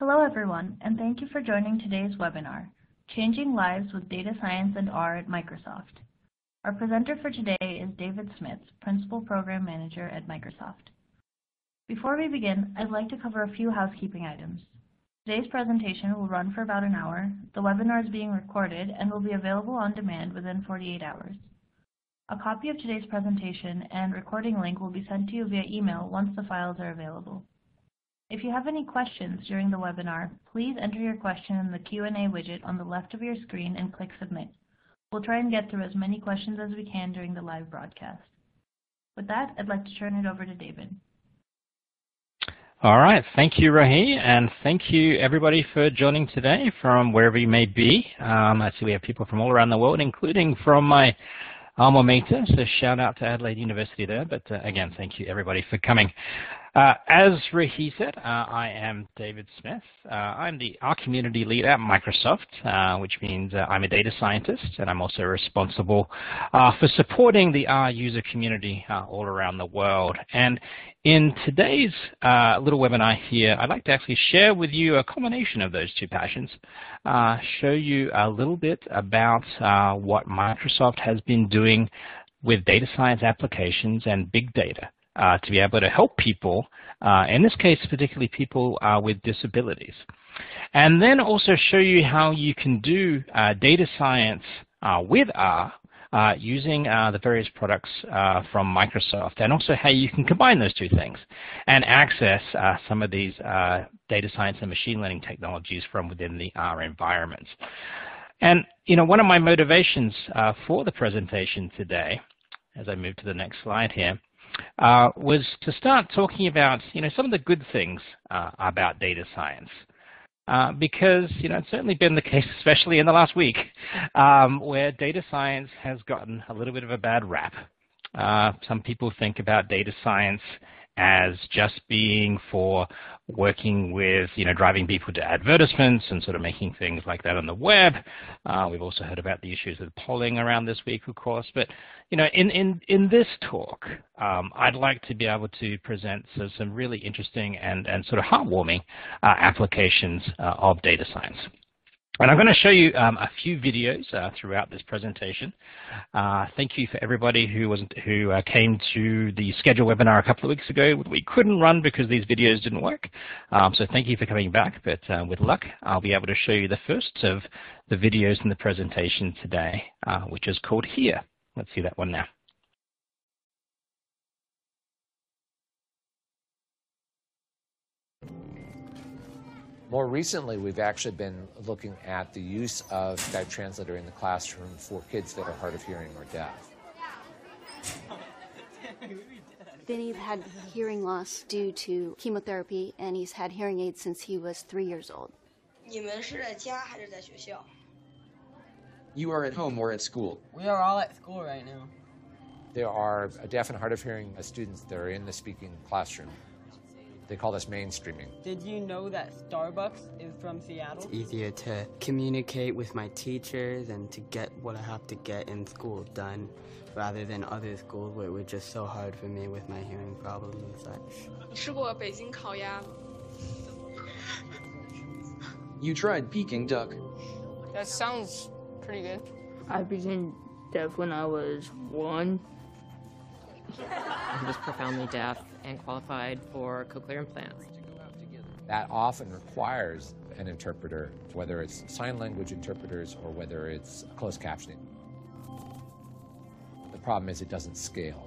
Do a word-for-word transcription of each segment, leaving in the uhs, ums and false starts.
Hello everyone, and thank you for joining today's webinar, Changing Lives with Data Science and R at Microsoft. Our presenter for today is David Smith, Principal Program Manager at Microsoft. Before we begin, I'd like to cover a few housekeeping items. Today's presentation will run for about an hour. The webinar is being recorded and will be available on demand within forty-eight hours. A copy of today's presentation and recording link will be sent to you via email once the files are available. If you have any questions during the webinar, please enter your question in the Q and A widget on the left of your screen and click Submit. We'll try and get through as many questions as we can during the live broadcast. With that, I'd like to turn it over to David. All right, thank you, Rahi, and thank you everybody for joining today from wherever you may be. Um, I see we have people from all around the world, including from my alma mater, so shout out to Adelaide University there, but uh, again, thank you everybody for coming. Uh, as Rahi said, uh, I am David Smith. Uh, I'm the R Community Lead at Microsoft, uh, which means uh, I'm a data scientist, and I'm also responsible uh, for supporting the R user community uh, all around the world. And in today's uh, little webinar here, I'd like to actually share with you a combination of those two passions, uh, show you a little bit about uh, what Microsoft has been doing with data science applications and big data. Uh, to be able to help people, uh, in this case particularly people uh, with disabilities. And then also show you how you can do uh, data science uh, with R uh, using uh, the various products uh, from Microsoft, and also how you can combine those two things and access uh, some of these uh, data science and machine learning technologies from within the R environments. And you know, one of my motivations uh, for the presentation today, as I move to the next slide here, Uh, was to start talking about, you know, some of the good things uh, about data science. Uh, because, you know, it's certainly been the case, especially in the last week, um, where data science has gotten a little bit of a bad rap. Uh, some people think about data science as just being for working with, you know, driving people to advertisements and sort of making things like that on the web. Uh, we've also heard about the issues with polling around this week, of course. But, you know, in, in, in this talk, um, I'd like to be able to present so, some really interesting and, and sort of heartwarming uh, applications uh, of data science. And I'm going to show you um, a few videos uh, throughout this presentation. Uh, thank you for everybody who wasn't who uh, came to the scheduled webinar a couple of weeks ago. We couldn't run because these videos didn't work. Um, so thank you for coming back. But uh, with luck, I'll be able to show you the first of the videos in the presentation today, uh, which is called Here. Let's see that one now. More recently, we've actually been looking at the use of Skype Translator in the classroom for kids that are hard of hearing or deaf. Vinny had hearing loss due to chemotherapy, and he's had hearing aids since he was three years old. You are at home or at school? We are all at school right now. There are deaf and hard of hearing students that are in the speaking classroom. They call this mainstreaming. Did you know that Starbucks is from Seattle? It's easier to communicate with my teachers and to get what I have to get in school done, rather than other schools where it was just so hard for me with my hearing problems and such. You tried Peking duck. That sounds pretty good. I became deaf when I was one. He was profoundly deaf and qualified for cochlear implants. That often requires an interpreter, whether it's sign language interpreters or whether it's closed captioning. The problem is it doesn't scale.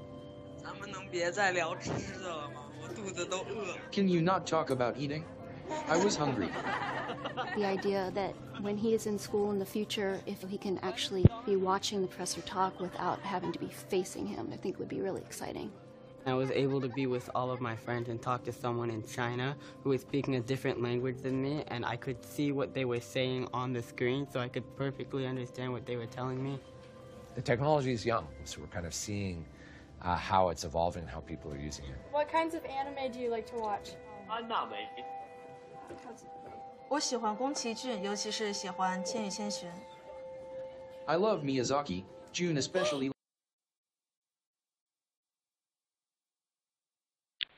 Can you not talk about eating? I was hungry. The idea that when he is in school in the future, if he can actually be watching the professor talk without having to be facing him, I think would be really exciting. I was able to be with all of my friends and talk to someone in China who was speaking a different language than me, and I could see what they were saying on the screen, so I could perfectly understand what they were telling me. The technology is young, so we're kind of seeing uh, how it's evolving, how people are using it. What kinds of anime do you like to watch? 我喜欢宫崎骏，尤其是喜欢《千与千寻》。 I love Miyazaki, June especially.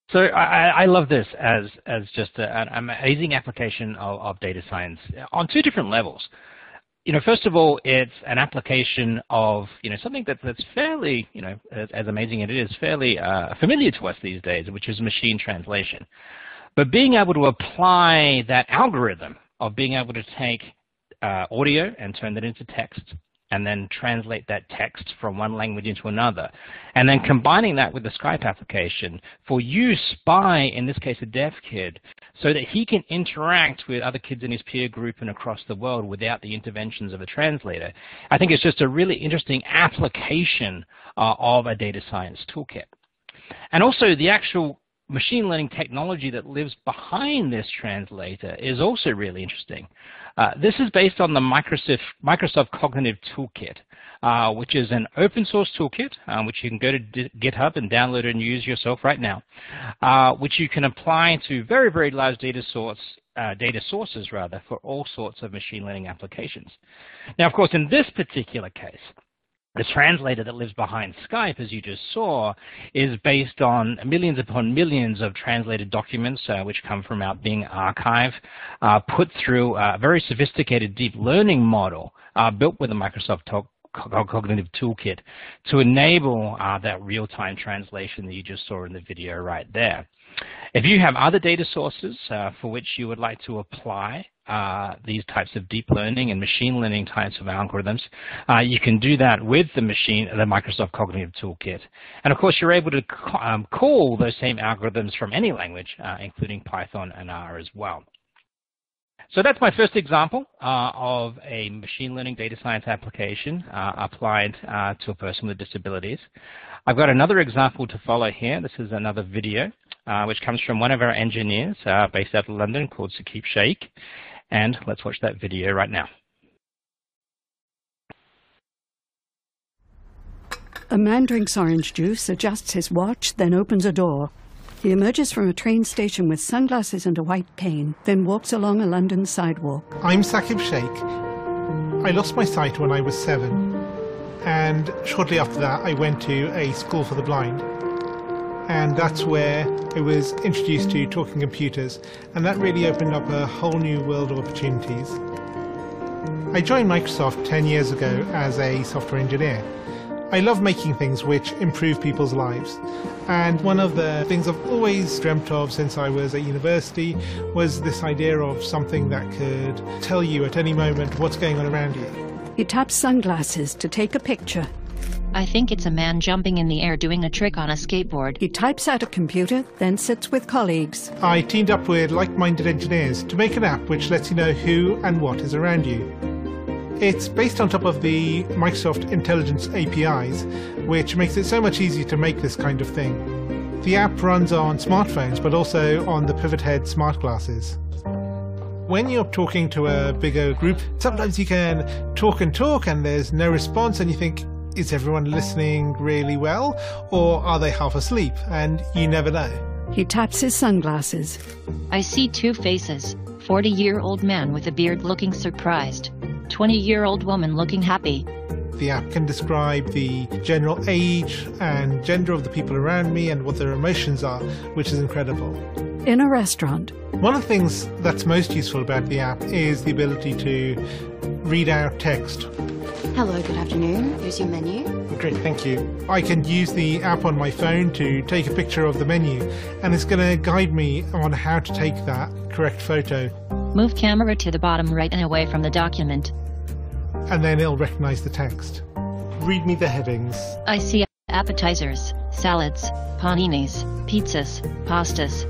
So I, I love this as, as just a, an amazing application of, of data science on two different levels. You know, first of all, it's an application of, you know, something that, that's fairly, you know, as, as amazing as it is, fairly uh, familiar to us these days, which is machine translation. But being able to apply that algorithm of being able to take uh, audio and turn that into text, and then translate that text from one language into another, and then combining that with the Skype application for use by, in this case, a deaf kid, so that he can interact with other kids in his peer group and across the world without the interventions of a translator. I think it's just a really interesting application uh, of a data science toolkit. And also the actual machine learning technology that lives behind this translator is also really interesting. Uh, this is based on the Microsoft, Microsoft Cognitive Toolkit, uh, which is an open source toolkit, uh, which you can go to GitHub and download and use yourself right now, uh, which you can apply to very, very large data source, uh, data sources rather, for all sorts of machine learning applications. Now, of course, in this particular case, the translator that lives behind Skype, as you just saw, is based on millions upon millions of translated documents uh, which come from our Bing archive, uh, put through a very sophisticated deep learning model uh, built with the Microsoft Cognitive Toolkit to enable uh, that real-time translation that you just saw in the video right there. If you have other data sources uh, for which you would like to apply uh, these types of deep learning and machine learning types of algorithms, uh, you can do that with the machine, the Microsoft Cognitive Toolkit. And of course, you're able to um, call those same algorithms from any language, uh, including Python and R as well. So that's my first example uh, of a machine learning data science application uh, applied uh, to a person with disabilities. I've got another example to follow here. This is another video uh, which comes from one of our engineers uh, based out of London called Saqib Shaikh. And let's watch that video right now. A man drinks orange juice, adjusts his watch, then opens a door. He emerges from a train station with sunglasses and a white cane, then walks along a London sidewalk. I'm Saqib Shaikh. I lost my sight when I was seven, and shortly after that I went to a school for the blind. And that's where I was introduced to talking computers, and that really opened up a whole new world of opportunities. I joined Microsoft ten years ago as a software engineer. I love making things which improve people's lives, and one of the things I've always dreamt of since I was at university was this idea of something that could tell you at any moment what's going on around you. He taps sunglasses to take a picture. I think it's a man jumping in the air doing a trick on a skateboard. He types at a computer, then sits with colleagues. I teamed up with like-minded engineers to make an app which lets you know who and what is around you. It's based on top of the Microsoft Intelligence A P Is, which makes it so much easier to make this kind of thing. The app runs on smartphones, but also on the Pivot Head smart glasses. When you're talking to a bigger group, sometimes you can talk and talk and there's no response, and you think, is everyone listening really well, or are they half asleep? And you never know. He taps his sunglasses. I see two faces. forty-year-old man with a beard looking surprised. twenty-year-old woman looking happy. The app can describe the general age and gender of the people around me and what their emotions are, which is incredible. In a restaurant. One of the things that's most useful about the app is the ability to read out text. Hello, good afternoon. Here's your menu. Great, thank you. I can use the app on my phone to take a picture of the menu, and it's going to guide me on how to take that correct photo. Move camera to the bottom right and away from the document. And then it'll recognize the text. Read me the headings. I see appetizers, salads, paninis, pizzas, pastas.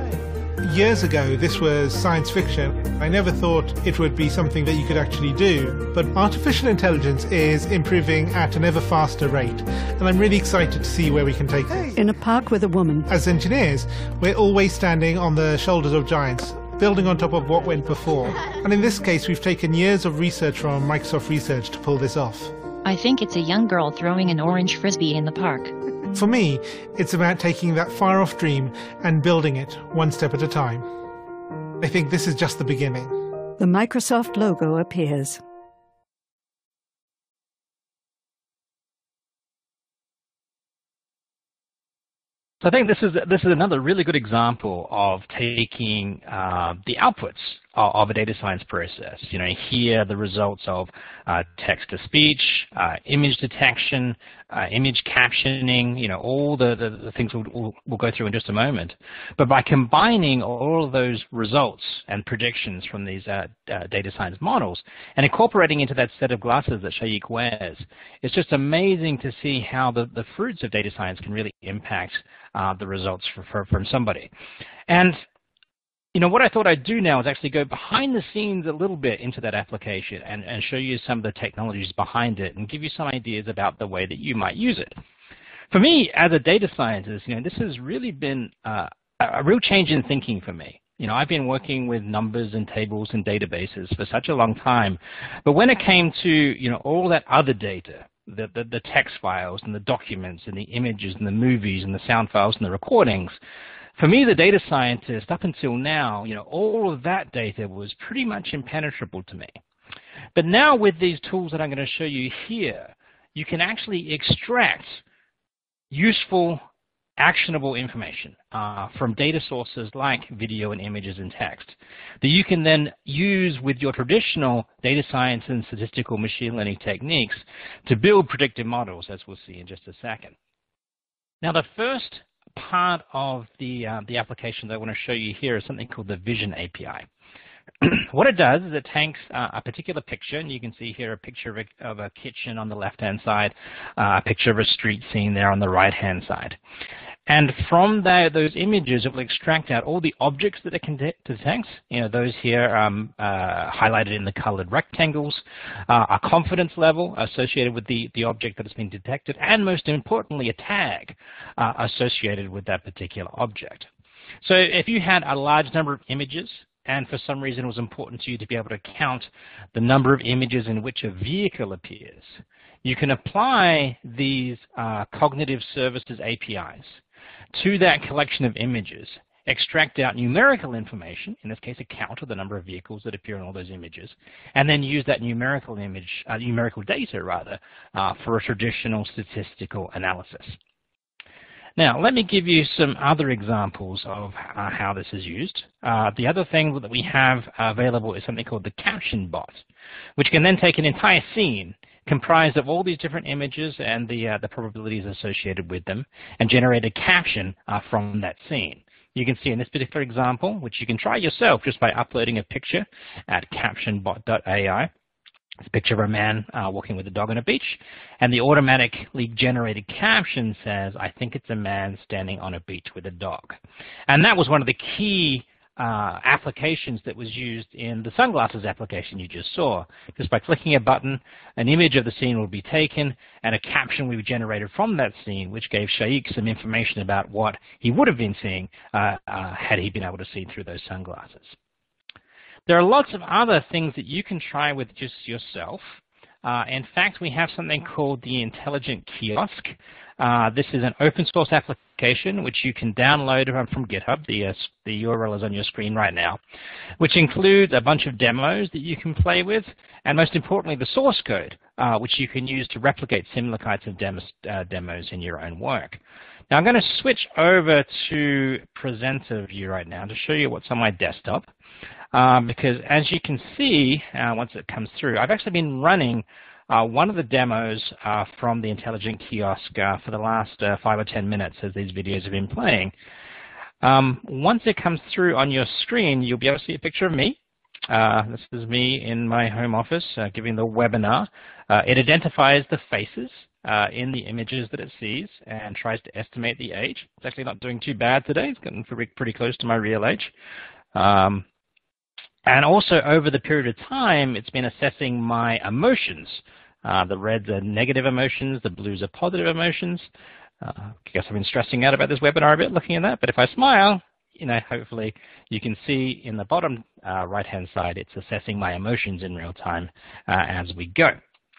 Years ago, this was science fiction. I never thought it would be something that you could actually do. But artificial intelligence is improving at an ever faster rate, and I'm really excited to see where we can take it. In a park with a woman. As engineers, we're always standing on the shoulders of giants, building on top of what went before. And in this case, we've taken years of research from Microsoft Research to pull this off. I think it's a young girl throwing an orange frisbee in the park. For me, it's about taking that far-off dream and building it one step at a time. I think this is just the beginning. The Microsoft logo appears. So I think this is this is another really good example of taking uh, the outputs of, of a data science process. You know, here the results of uh, text-to-speech, uh, image detection, uh, image captioning. You know, all the, the, the things we'll, we'll, we'll go through in just a moment. But by combining all of those results and predictions from these uh, uh, data science models and incorporating into that set of glasses that Shaikh wears, it's just amazing to see how the, the fruits of data science can really impact Uh, the results for, for, from somebody. And you know, what I thought I'd do now is actually go behind the scenes a little bit into that application and, and show you some of the technologies behind it and give you some ideas about the way that you might use it. For me, as a data scientist, you know, this has really been uh, a real change in thinking for me. You know, I've been working with numbers and tables and databases for such a long time, but when it came to, you know, all that other data, The, the, the text files and the documents and the images and the movies and the sound files and the recordings, for me, the data scientist, up until now, you know, all of that data was pretty much impenetrable to me. But now with these tools that I'm going to show you here, you can actually extract useful, actionable information uh, from data sources like video and images and text that you can then use with your traditional data science and statistical machine learning techniques to build predictive models, as we'll see in just a second. Now, the first part of the, uh, the application that I want to show you here is something called the Vision A P I. What it does is it takes uh, a particular picture, and you can see here a picture of a, of a kitchen on the left-hand side, uh, a picture of a street scene there on the right-hand side. And from the, those images, it will extract out all the objects that it can de detect. You know, those here um, uh, highlighted in the colored rectangles, uh, a confidence level associated with the, the object that has been detected, and most importantly, a tag uh, associated with that particular object. So if you had a large number of images, and for some reason it was important to you to be able to count the number of images in which a vehicle appears, you can apply these uh, cognitive services A P Is to that collection of images, extract out numerical information, in this case a count of the number of vehicles that appear in all those images, and then use that numerical image, uh, numerical data rather, uh, for a traditional statistical analysis. Now, let me give you some other examples of uh, how this is used. Uh, the other thing that we have available is something called the Caption Bot, which can then take an entire scene comprised of all these different images and the, uh, the probabilities associated with them and generate a caption uh, from that scene. You can see in this particular example, which you can try yourself just by uploading a picture at caption bot dot A I. It's a picture of a man uh, walking with a dog on a beach, and the automatically generated caption says, "I think it's a man standing on a beach with a dog." And that was one of the key uh, applications that was used in the sunglasses application you just saw. Just by clicking a button, an image of the scene will be taken, and a caption will be generated from that scene, which gave Shaikh some information about what he would have been seeing uh, uh, had he been able to see through those sunglasses. There are lots of other things that you can try with just yourself. Uh, in fact, we have something called the Intelligent Kiosk. Uh, this is an open source application which you can download from GitHub. The, uh, the U R L is on your screen right now, which includes a bunch of demos that you can play with, and most importantly, the source code, uh, which you can use to replicate similar kinds of demos, uh, demos in your own work. Now, I'm going to switch over to presenter view right now to show you what's on my desktop. Um, because as you can see, uh, once it comes through, I've actually been running uh, one of the demos uh, from the Intelligent Kiosk uh, for the last uh, five or ten minutes as these videos have been playing. Um, once it comes through on your screen, you'll be able to see a picture of me. Uh, this is me in my home office uh, giving the webinar. Uh, it identifies the faces uh, in the images that it sees and tries to estimate the age. It's actually not doing too bad today. It's getting pretty, pretty close to my real age. Um, And also, over the period of time, it's been assessing my emotions. Uh, the reds are negative emotions, the blues are positive emotions. Uh, I guess I've been stressing out about this webinar a bit looking at that, but if I smile, you know, hopefully you can see in the bottom uh, right-hand side, it's assessing my emotions in real time uh, as we go.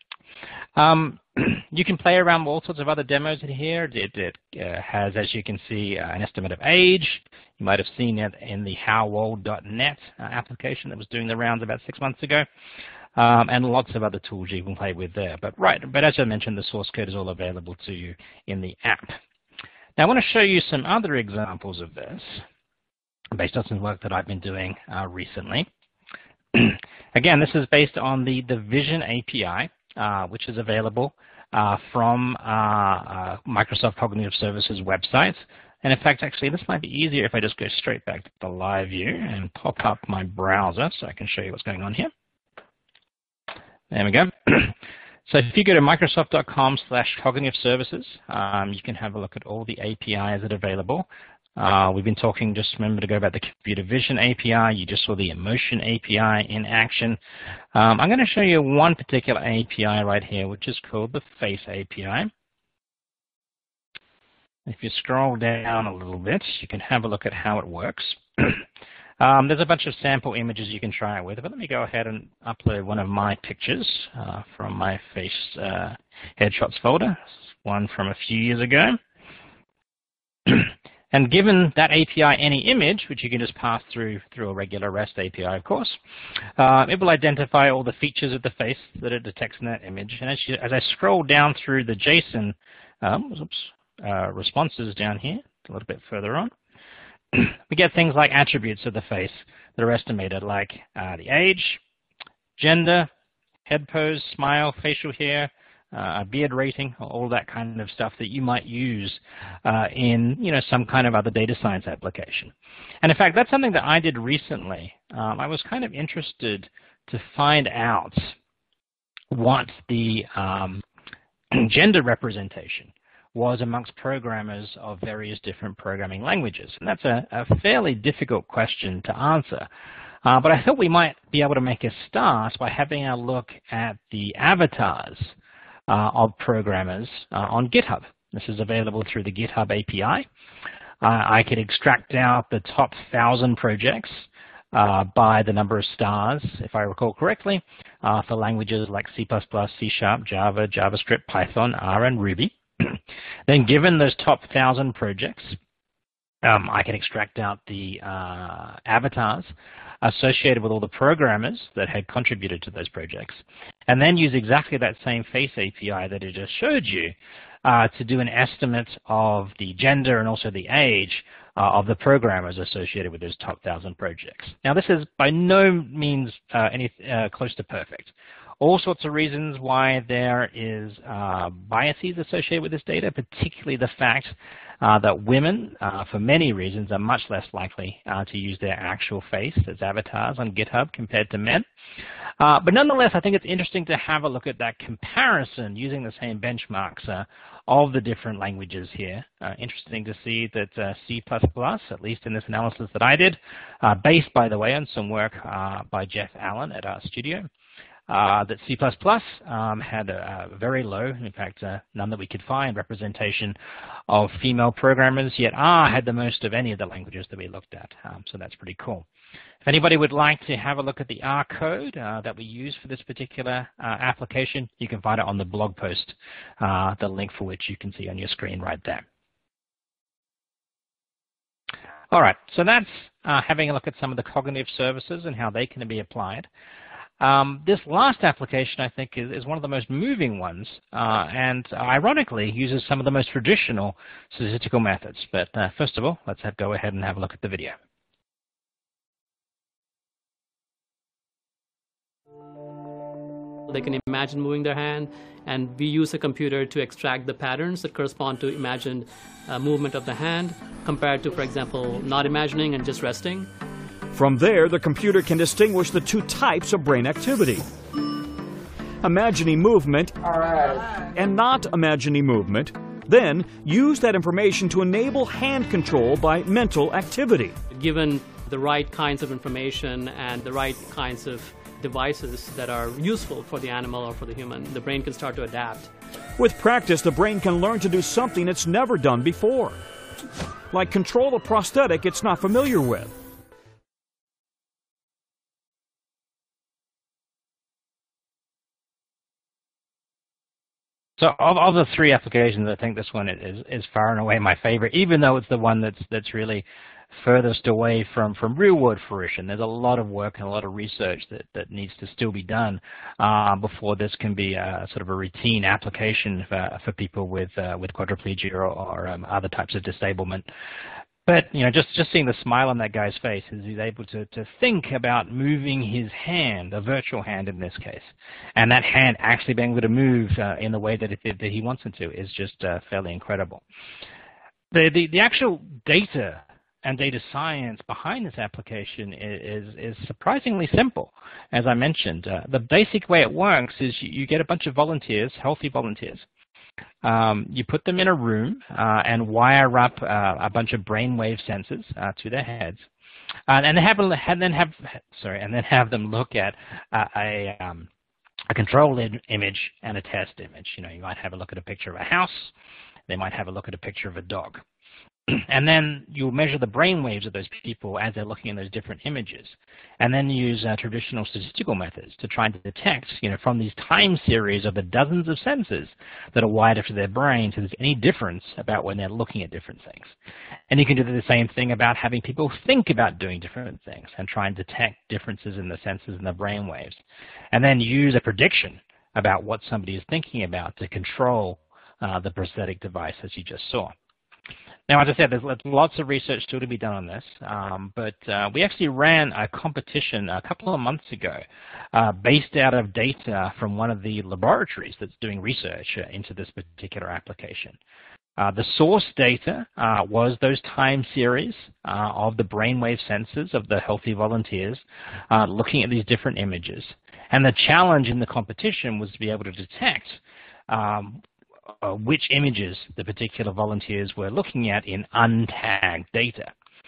Um, you can play around with all sorts of other demos in here. It, it uh, has, as you can see, uh, an estimate of age. You might have seen it in the how old dot net uh, application that was doing the rounds about six months ago, um, and lots of other tools you can play with there. But right, but as I mentioned, the source code is all available to you in the app. Now, I want to show you some other examples of this based on some work that I've been doing uh, recently. Again, this is based on the, the Vision A P I, uh, which is available uh, from uh, uh, Microsoft Cognitive Services website. And in fact, actually, this might be easier if I just go straight back to the live view and pop up my browser so I can show you what's going on here. There we go. So if you go to microsoft.com slash cognitive services, um, you can have a look at all the A P Is that are available. Uh, we've been talking, just remember to go about the computer vision A P I. You just saw the emotion A P I in action. Um, I'm going to show you one particular A P I right here, which is called the face A P I. If you scroll down a little bit, you can have a look at how it works. Um, there's a bunch of sample images you can try it with, but let me go ahead and upload one of my pictures uh, from my face uh, headshots folder, one from a few years ago. And given that A P I any image, which you can just pass through through a regular REST A P I, of course, uh, it will identify all the features of the face that it detects in that image. And as, you, as I scroll down through the JSON um, oops, uh, responses down here, a little bit further on, we get things like attributes of the face that are estimated, like uh, the age, gender, head pose, smile, facial hair, uh, beard rating, all that kind of stuff that you might use uh, in, you know, some kind of other data science application. And in fact, that's something that I did recently. Um, I was kind of interested to find out what the um, gender representation was amongst programmers of various different programming languages. And that's a, a fairly difficult question to answer. Uh, but I thought we might be able to make a start by having a look at the avatars uh, of programmers uh, on GitHub. This is available through the GitHub A P I. Uh, I could extract out the top thousand projects uh, by the number of stars, if I recall correctly, uh, for languages like C plus plus, C sharp, Java, JavaScript, Python, R, and Ruby. Then given those top thousand projects, um, I can extract out the uh, avatars associated with all the programmers that had contributed to those projects, and then use exactly that same face A P I that I just showed you uh, to do an estimate of the gender and also the age uh, of the programmers associated with those top thousand projects. Now, this is by no means uh, any uh, close to perfect. All sorts of reasons why there is uh, biases associated with this data, particularly the fact uh, that women, uh, for many reasons, are much less likely uh, to use their actual face as avatars on GitHub compared to men. Uh, but nonetheless, I think it's interesting to have a look at that comparison using the same benchmarks uh, of the different languages here. Uh, interesting to see that uh, C plus plus, at least in this analysis that I did, uh, based, by the way, on some work uh, by Jeff Allen at RStudio, Uh, that C plus plus um, had a, a very low, in fact, uh, none that we could find, representation of female programmers, yet R had the most of any of the languages that we looked at. Um, so that's pretty cool. If anybody would like to have a look at the R code uh, that we use for this particular uh, application, you can find it on the blog post, uh, the link for which you can see on your screen right there. All right, so that's uh, having a look at some of the cognitive services and how they can be applied. Um, this last application, I think, is, is one of the most moving ones, uh, and ironically uses some of the most traditional statistical methods. But uh, first of all, let's have, go ahead and have a look at the video. They can imagine moving their hand, and we use a computer to extract the patterns that correspond to imagined uh, movement of the hand, compared to, for example, not imagining and just resting. From there, the computer can distinguish the two types of brain activity: imagining movement and not imagining movement. Then, use that information to enable hand control by mental activity. Given the right kinds of information and the right kinds of devices that are useful for the animal or for the human, the brain can start to adapt. With practice, the brain can learn to do something it's never done before, like control a prosthetic it's not familiar with. So of, of the three applications, I think this one is, is far and away my favorite, even though it's the one that's, that's really furthest away from, from real-world fruition. There's a lot of work and a lot of research that, that needs to still be done uh, before this can be a, sort of a routine application for, for people with, uh, with quadriplegia or, or um, other types of disablement. But you know, just, just seeing the smile on that guy's face as he's able to, to think about moving his hand, a virtual hand in this case, and that hand actually being able to move uh, in the way that, it, that he wants it to is just uh, fairly incredible. The, the, the actual data and data science behind this application is, is, is surprisingly simple. As I mentioned, uh, the basic way it works is you, you get a bunch of volunteers, healthy volunteers. Um, you put them in a room uh, and wire up uh, a bunch of brainwave sensors uh, to their heads, uh, and, have, and then have sorry, and then have them look at uh, a um, a control image and a test image. You know, you might have a look at a picture of a house. They might have a look at a picture of a dog. And then you'll measure the brain waves of those people as they're looking at those different images. And then use uh, traditional statistical methods to try and detect, you know, from these time series of the dozens of sensors that are wired up to their brains, if there's any difference about when they're looking at different things. And you can do the same thing about having people think about doing different things and try and detect differences in the sensors and the brain waves. And then use a prediction about what somebody is thinking about to control uh, the prosthetic device as you just saw. Now, as I said, there's lots of research still to be done on this, um, but uh, we actually ran a competition a couple of months ago uh, based out of data from one of the laboratories that's doing research uh, into this particular application. Uh, the source data uh, was those time series uh, of the brainwave sensors of the healthy volunteers uh, looking at these different images. And the challenge in the competition was to be able to detect um, Uh, which images the particular volunteers were looking at in untagged data.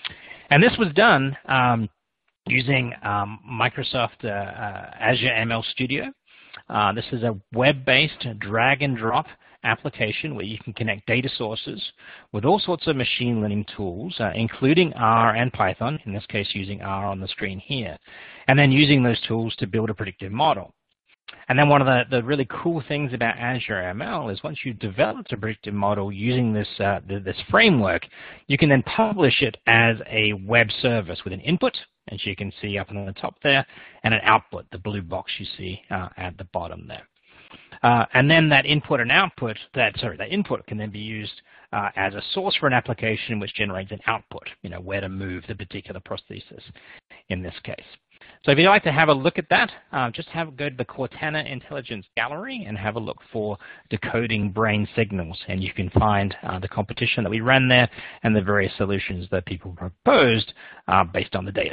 And this was done um, using um, Microsoft uh, uh, Azure M L Studio. Uh, this is a web-based drag-and-drop application where you can connect data sources with all sorts of machine learning tools, uh, including R and Python, in this case using R on the screen here, and then using those tools to build a predictive model. And then one of the, the really cool things about Azure M L is once you've developed a predictive model using this, uh, this framework, you can then publish it as a web service with an input, as you can see up on the top there, and an output, the blue box you see uh, at the bottom there. Uh, and then that input and output, that sorry, that input can then be used uh, as a source for an application which generates an output, you know, where to move the particular prosthesis in this case. So if you'd like to have a look at that, uh, just have go to the Cortana Intelligence Gallery and have a look for decoding brain signals, and you can find uh, the competition that we ran there and the various solutions that people proposed uh, based on the data.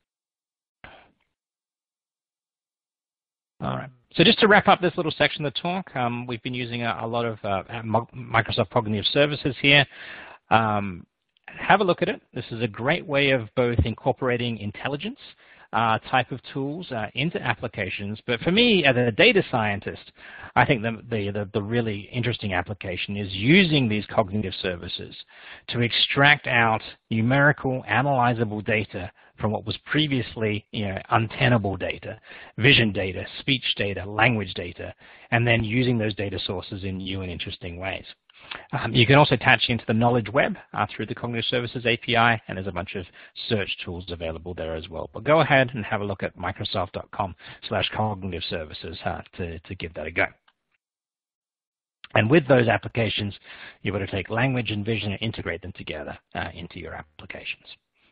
All right. So just to wrap up this little section of the talk, um, we've been using a, a lot of uh, Microsoft Cognitive Services here. Um, have a look at it. This is a great way of both incorporating intelligence Uh, type of tools uh, into applications. But for me, as a data scientist, I think the, the, the, the really interesting application is using these cognitive services to extract out numerical, analyzable data from what was previously, you know, untenable data, vision data, speech data, language data, and then using those data sources in new and interesting ways. Um, you can also attach into the knowledge web uh, through the Cognitive Services A P I, and there's a bunch of search tools available there as well. But go ahead and have a look at Microsoft dot com slash cognitive services uh, to, to give that a go. And with those applications, you're able to take language and vision and integrate them together uh, into your applications.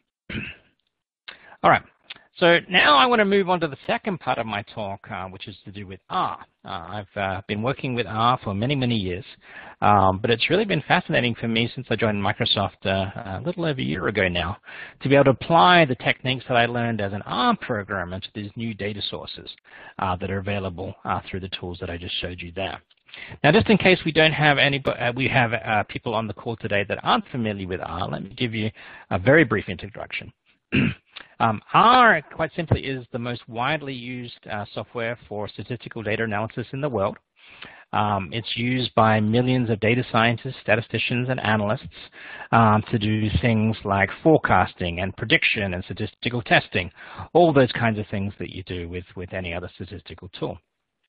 All right. So now I want to move on to the second part of my talk, uh, which is to do with R. Uh, I've uh, been working with R for many, many years, um, but it's really been fascinating for me since I joined Microsoft uh, a little over a year ago now to be able to apply the techniques that I learned as an R programmer to these new data sources uh, that are available uh, through the tools that I just showed you there. Now, just in case we don't have any, uh, we have uh, people on the call today that aren't familiar with R, let me give you a very brief introduction. Um, R, quite simply, is the most widely used uh, software for statistical data analysis in the world. Um, it's used by millions of data scientists, statisticians, and analysts um, to do things like forecasting and prediction and statistical testing, all those kinds of things that you do with, with any other statistical tool.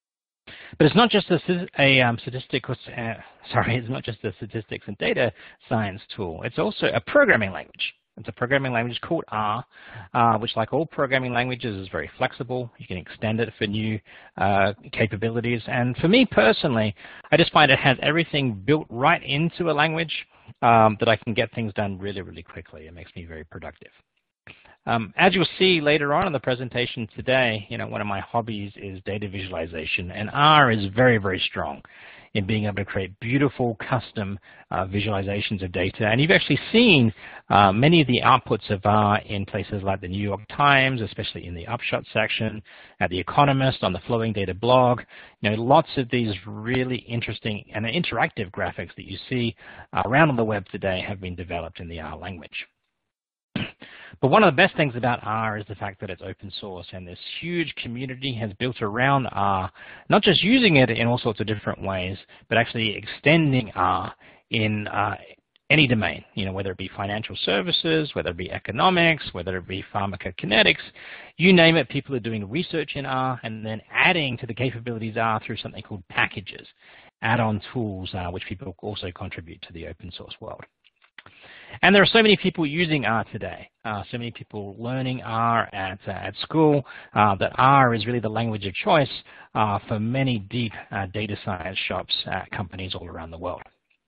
But it's not just a, a um, statistical, uh, sorry, it's not just a statistics and data science tool. It's also a programming language. It's a programming language called R, uh, which, like all programming languages, is very flexible. You can extend it for new uh, capabilities. And for me personally, I just find it has everything built right into a language um, that I can get things done really, really quickly. It makes me very productive. Um, as you'll see later on in the presentation today, you know, one of my hobbies is data visualization, and R is very, very strong in being able to create beautiful custom uh, visualizations of data. And you've actually seen uh, many of the outputs of R in places like the New York Times, especially in the Upshot section, at The Economist, on the Flowing Data blog. You know, lots of these really interesting and interactive graphics that you see uh, around on the web today have been developed in the R language. But one of the best things about R is the fact that it's open source, and this huge community has built around R, not just using it in all sorts of different ways, but actually extending R in uh, any domain, you know, whether it be financial services, whether it be economics, whether it be pharmacokinetics, you name it, people are doing research in R and then adding to the capabilities R through something called packages, add-on tools, uh, which people also contribute to the open source world. And there are so many people using R today, uh, so many people learning R at, uh, at school, uh, that R is really the language of choice uh, for many deep uh, data science shops at companies all around the world.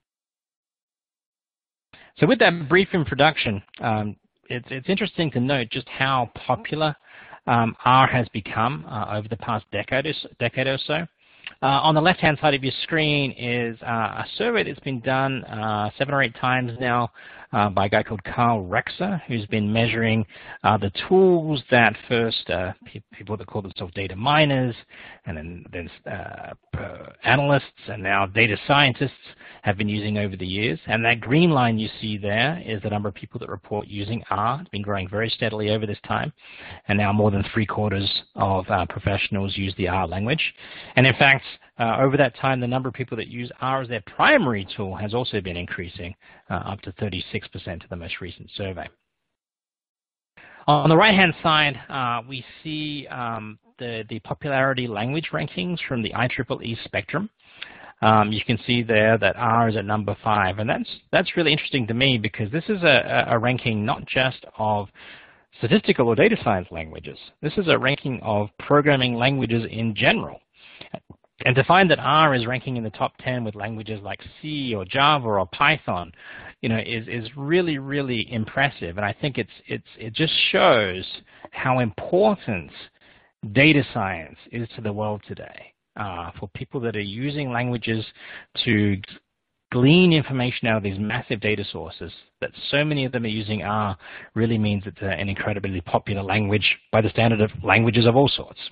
So with that brief introduction, um, it's, it's interesting to note just how popular um, R has become uh, over the past decade or so. Decade or so. Uh, on the left-hand side of your screen is uh, a survey that's been done uh, seven or eight times now uh, by a guy called Carl Rexer, who's been measuring uh, the tools that first uh, pe people that call themselves data miners, and then, then uh, analysts, and now data scientists have been using over the years. And that green line you see there is the number of people that report using R. It's been growing very steadily over this time, and now more than three quarters of uh, professionals use the R language. And in fact, Uh, over that time, the number of people that use R as their primary tool has also been increasing uh, up to thirty-six percent of the most recent survey. On the right-hand side, uh, we see um, the, the popularity language rankings from the I triple E Spectrum. Um, you can see there that R is at number five, and that's, that's really interesting to me because this is a, a ranking not just of statistical or data science languages. This is a ranking of programming languages in general. And to find that R is ranking in the top ten with languages like C or Java or Python, you know, is, is really, really impressive. And I think it's, it's, it just shows how important data science is to the world today. Uh, for people that are using languages to glean information out of these massive data sources, that so many of them are using R really means it's an incredibly popular language by the standard of languages of all sorts.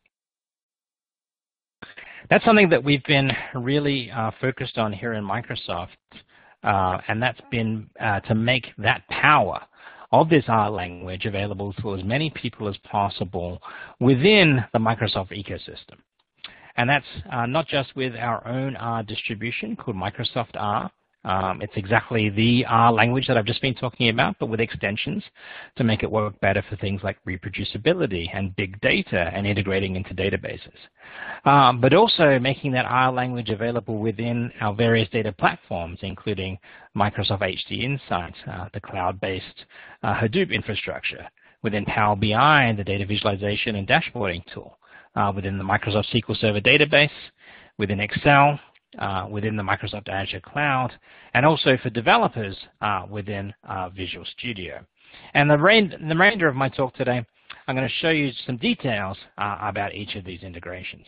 That's something that we've been really uh, focused on here in Microsoft, uh, and that's been uh, to make that power of this R language available to as many people as possible within the Microsoft ecosystem. And that's uh, not just with our own R distribution called Microsoft R. Um, it's exactly the R language that I've just been talking about, but with extensions to make it work better for things like reproducibility and big data and integrating into databases. Um, but also making that R language available within our various data platforms, including Microsoft H D Insight, uh, the cloud-based uh, Hadoop infrastructure, within Power B I, the data visualization and dashboarding tool, uh, within the Microsoft S Q L Server database, within Excel, Uh, within the Microsoft Azure Cloud, and also for developers uh, within uh, Visual Studio. And the, rain, the remainder of my talk today, I'm going to show you some details uh, about each of these integrations.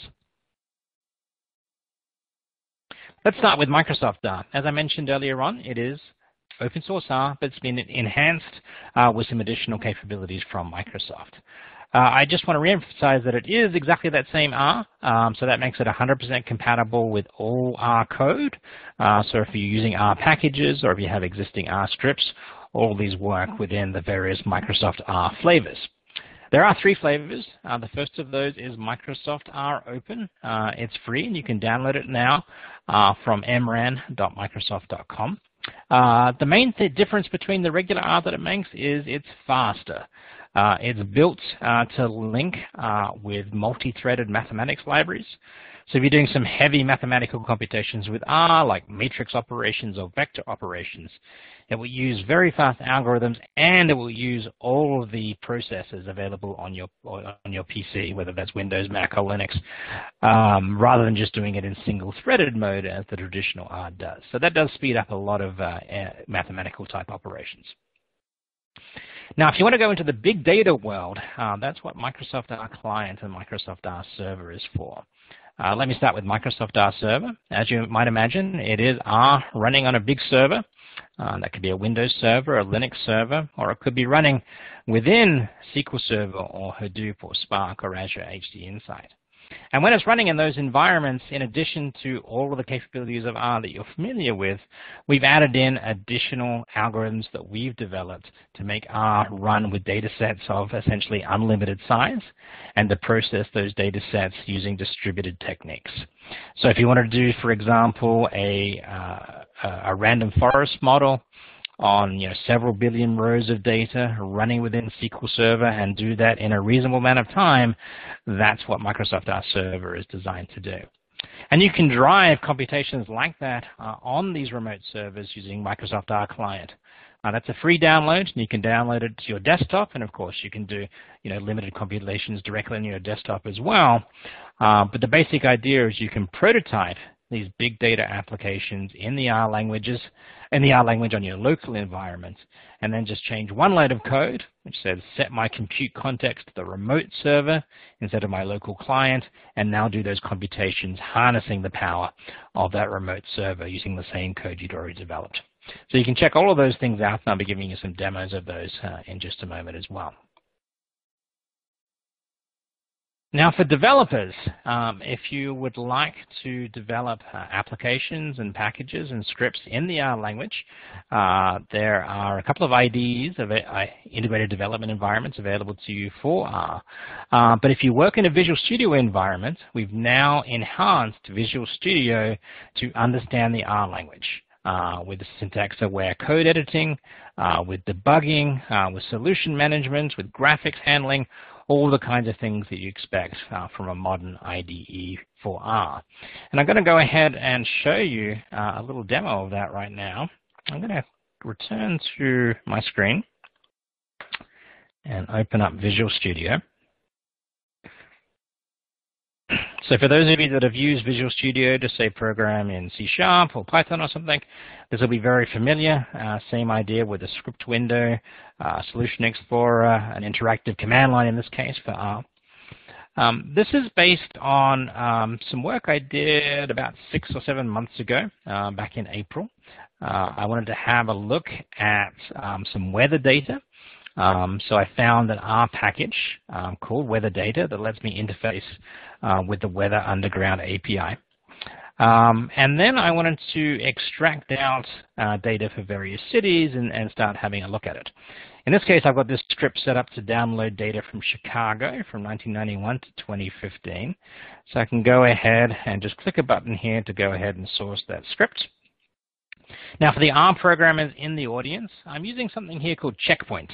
Let's start with Microsoft R. As I mentioned earlier on, it is open source R, but it's been enhanced uh, with some additional capabilities from Microsoft. Uh, I just want to reemphasize that it is exactly that same R, um, so that makes it one hundred percent compatible with all R code. Uh, so if you're using R packages or if you have existing R scripts, all these work within the various Microsoft R flavors. There are three flavors. Uh, the first of those is Microsoft R Open. Uh, it's free and you can download it now uh, from m ran dot microsoft dot com. Uh, the main th difference between the regular R that it makes is it's faster. Uh, it's built uh, to link uh, with multi-threaded mathematics libraries, So if you're doing some heavy mathematical computations with R, like matrix operations or vector operations, it will use very fast algorithms, and it will use all of the processors available on your on your P C, whether that's Windows, Mac, or Linux, um, rather than just doing it in single-threaded mode as the traditional R does. So that does speed up a lot of uh, mathematical type operations. Now, if you want to go into the big data world, uh, that's what Microsoft R Client and Microsoft R Server is for. Uh, let me start with Microsoft R Server. As you might imagine, it is R running on a big server. Uh, that could be a Windows server, a Linux server, or it could be running within S Q L Server or Hadoop or Spark or Azure H D Insight. And when it's running in those environments, in addition to all of the capabilities of R that you're familiar with, we've added in additional algorithms that we've developed to make R run with data sets of essentially unlimited size and to process those data sets using distributed techniques. So if you want to do, for example, a, uh, a random forest model on you know, several billion rows of data running within S Q L Server and do that in a reasonable amount of time, that's what Microsoft R Server is designed to do. And you can drive computations like that uh, on these remote servers using Microsoft R Client. Uh, that's a free download, and you can download it to your desktop, and of course you can do you know, limited computations directly on your desktop as well. Uh, but the basic idea is you can prototype these big data applications in the R languages, in the R language on your local environment, and then just change one line of code, which says set my compute context to the remote server instead of my local client, and now do those computations harnessing the power of that remote server using the same code you'd already developed. So you can check all of those things out, and I'll be giving you some demos of those uh, in just a moment as well. Now for developers, um, if you would like to develop uh, applications and packages and scripts in the R language, uh, there are a couple of I D Es, of uh, integrated development environments, available to you for R. Uh, but if you work in a Visual Studio environment, we've now enhanced Visual Studio to understand the R language. Uh, with syntax-aware code editing, uh, with debugging, uh, with solution management, with graphics handling, all the kinds of things that you expect uh, from a modern I D E for R. And I'm going to go ahead and show you uh, a little demo of that right now. I'm going to return to my screen and open up Visual Studio. So for those of you that have used Visual Studio to, say, program in C Sharp or Python or something, this will be very familiar. Uh, same idea with a script window, uh, Solution Explorer, an interactive command line in this case for R. Um, this is based on um, some work I did about six or seven months ago, uh, back in April. Uh, I wanted to have a look at um, some weather data. Um, so I found an R package um, called Weather Data that lets me interface uh, with the Weather Underground A P I. Um, and then I wanted to extract out uh, data for various cities and, and start having a look at it. In this case, I've got this script set up to download data from Chicago from nineteen ninety-one to twenty fifteen. So I can go ahead and just click a button here to go ahead and source that script. Now for the R programmers in the audience, I'm using something here called Checkpoint.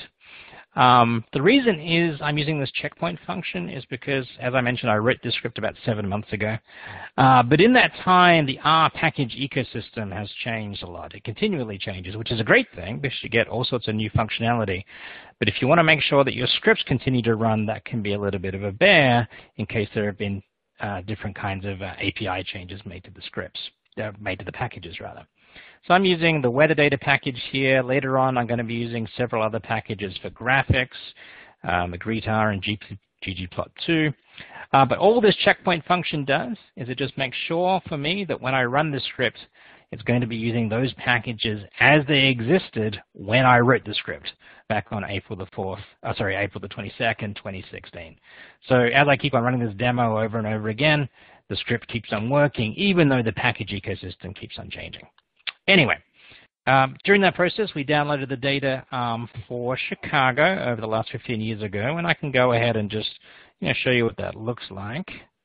Um, the reason is I'm using this checkpoint function is because, as I mentioned, I wrote this script about seven months ago. Uh, but in that time, the R package ecosystem has changed a lot. It continually changes, which is a great thing because you get all sorts of new functionality. But if you want to make sure that your scripts continue to run, that can be a little bit of a bear in case there have been uh, different kinds of uh, A P I changes made to the scripts, uh, made to the packages, rather. So I'm using the weather data package here. Later on, I'm going to be using several other packages for graphics, um, Magritte and ggplot two. Uh, but all this checkpoint function does is it just makes sure for me that when I run the script, it's going to be using those packages as they existed when I wrote the script back on April the fourth, oh, sorry, April the twenty-second, twenty sixteen. So as I keep on running this demo over and over again, the script keeps on working, even though the package ecosystem keeps on changing. Anyway, um, during that process, we downloaded the data um, for Chicago over the last fifteen years ago, and I can go ahead and just you know, show you what that looks like.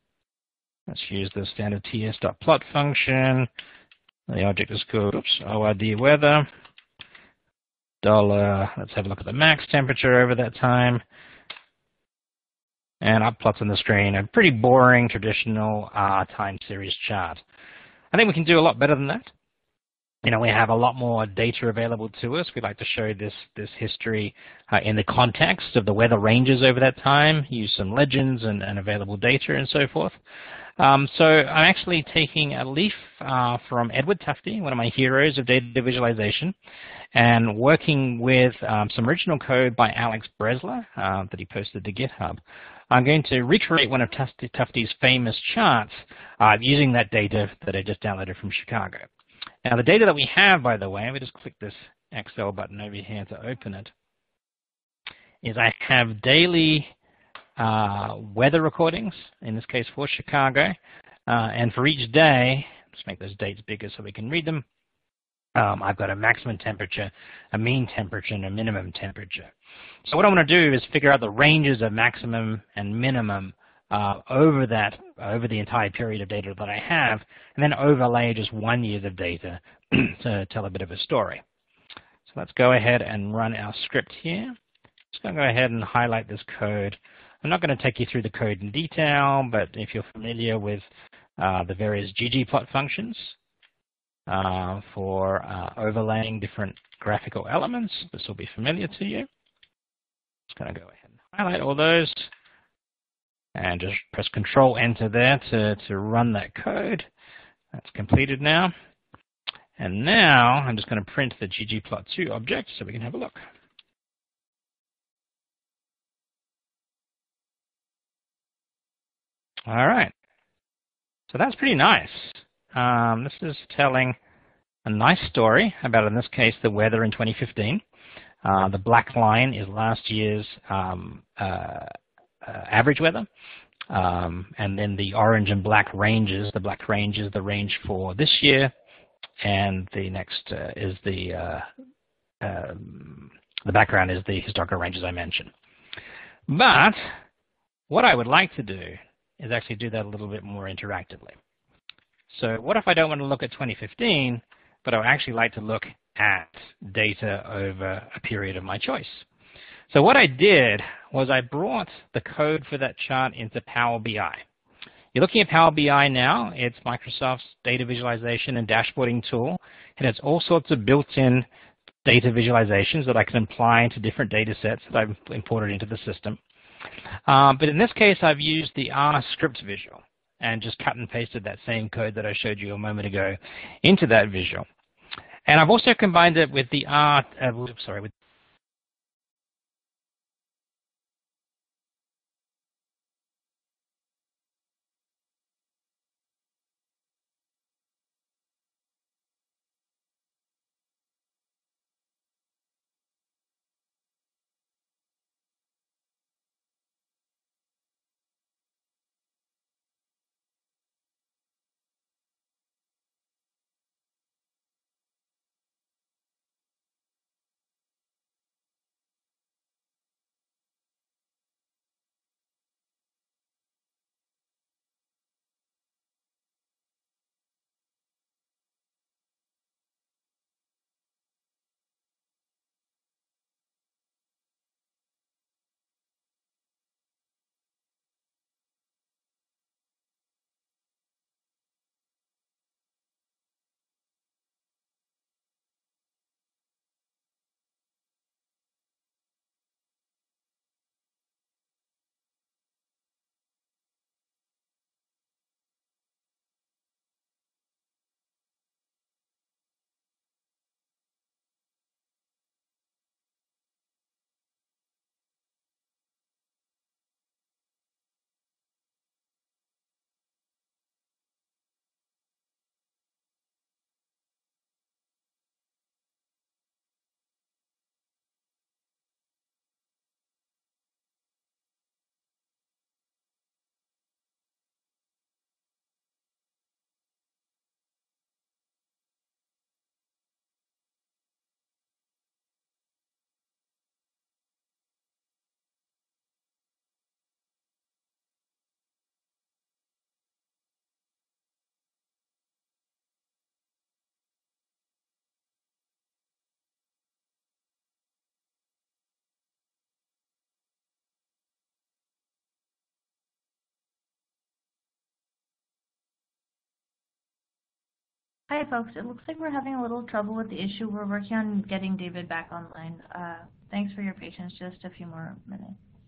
Let's use the standard ts.plot function. The object is called oops, O R D weather. Dollar. Let's have a look at the max temperature over that time. And up plots on the screen a pretty boring traditional R time series chart. I think we can do a lot better than that. You know, we have a lot more data available to us. We like to show this, this history uh, in the context of the weather ranges over that time, use some legends and, and available data and so forth. Um, so I'm actually taking a leaf uh, from Edward Tufte, one of my heroes of data visualization, and working with um, some original code by Alex Bresler uh, that he posted to GitHub. I'm going to recreate one of Tufte's famous charts uh, using that data that I just downloaded from Chicago. Now the data that we have, by the way, we just click this Excel button over here to open it, is I have daily uh, weather recordings, in this case for Chicago, uh, and for each day, let's make those dates bigger so we can read them, um, I've got a maximum temperature, a mean temperature, and a minimum temperature. So what I want to do is figure out the ranges of maximum and minimum uh, over that, over the entire period of data that I have, and then overlay just one year of data to tell a bit of a story. So let's go ahead and run our script here. Just going to go ahead and highlight this code. I'm not going to take you through the code in detail, but if you're familiar with uh, the various ggplot functions uh, for uh, overlaying different graphical elements, this will be familiar to you. Just going to go ahead and highlight all those and just press Control Enter there to, to run that code. That's completed now. And now I'm just going to print the ggplot two object so we can have a look. All right. So that's pretty nice. Um, this is telling a nice story about, in this case, the weather in twenty fifteen. Uh, the black line is last year's um, uh, uh, average weather. Um, and then the orange and black ranges, the black range is the range for this year, and the next uh, is the, uh, um, the background is the historical ranges I mentioned. But what I would like to do is actually do that a little bit more interactively. So what if I don't want to look at twenty fifteen, but I would actually like to look at data over a period of my choice? So what I did was I brought the code for that chart into Power B I. You're looking at Power B I now. It's Microsoft's data visualization and dashboarding tool. It has all sorts of built-in data visualizations that I can apply to different data sets that I've imported into the system. Um, but in this case, I've used the R script visual and just cut and pasted that same code that I showed you a moment ago into that visual. And I've also combined it with the R, uh, sorry, with Hi folks, it looks like we're having a little trouble with the issue. We're working on getting David back online. Uh, thanks for your patience, just a few more minutes.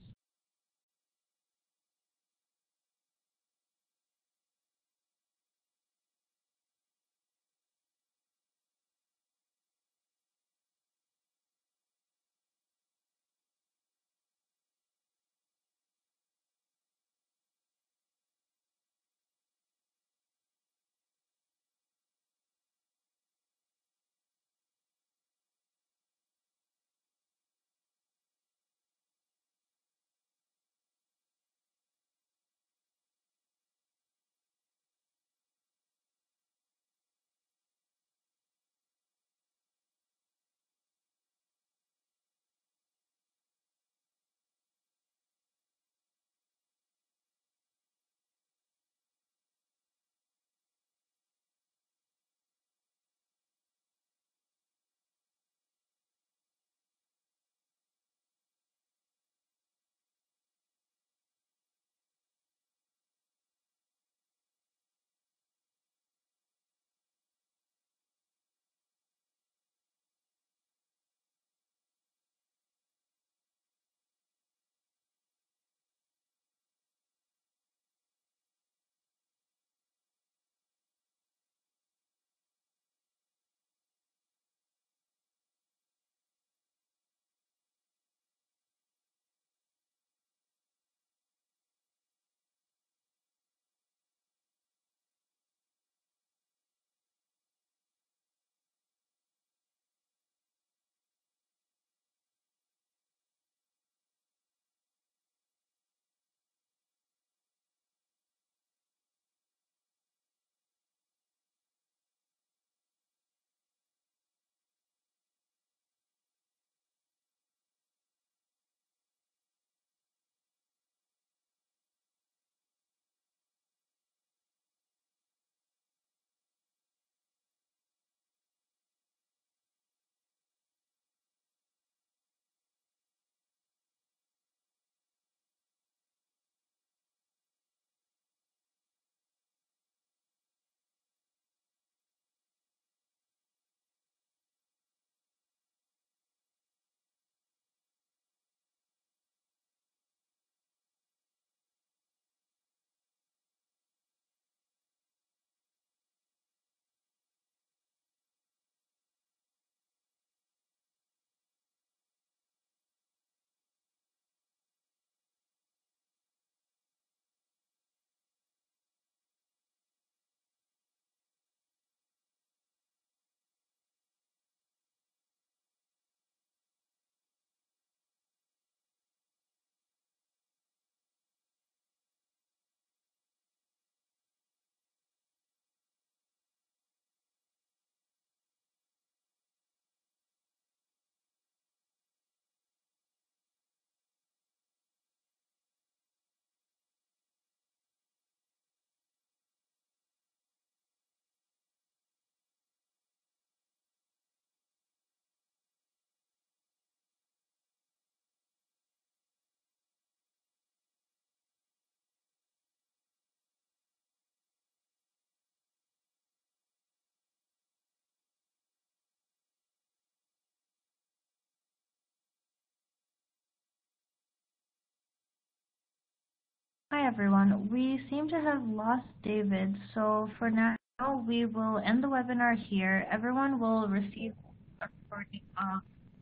Hi everyone. We seem to have lost David, so for now we will end the webinar here. Everyone will receive a recording of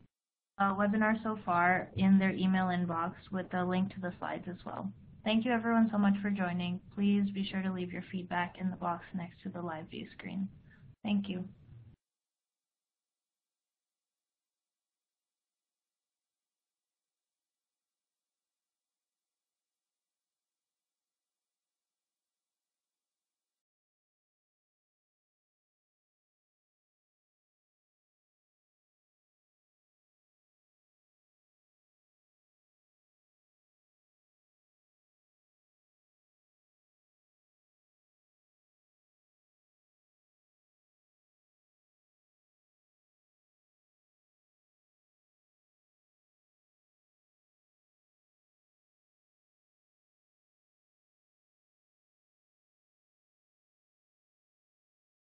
the webinar so far in their email inbox with a link to the slides as well. Thank you everyone so much for joining. Please be sure to leave your feedback in the box next to the live view screen. Thank you.